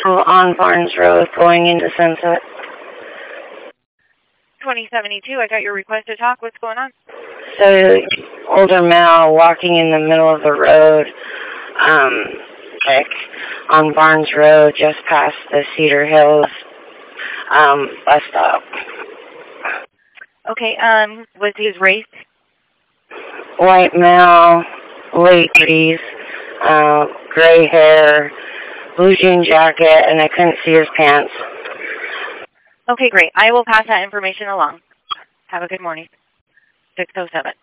on Barnes Road going into Sunset. 2072, I got your request to talk. What's going on? So, older male walking in the middle of the road, like on Barnes Road, just past the Cedar Hills bus stop. Okay, what's his race? White male, late 30s, gray hair, blue jean jacket, and I couldn't see his pants. Okay, great. I will pass that information along. Have a good morning. 607.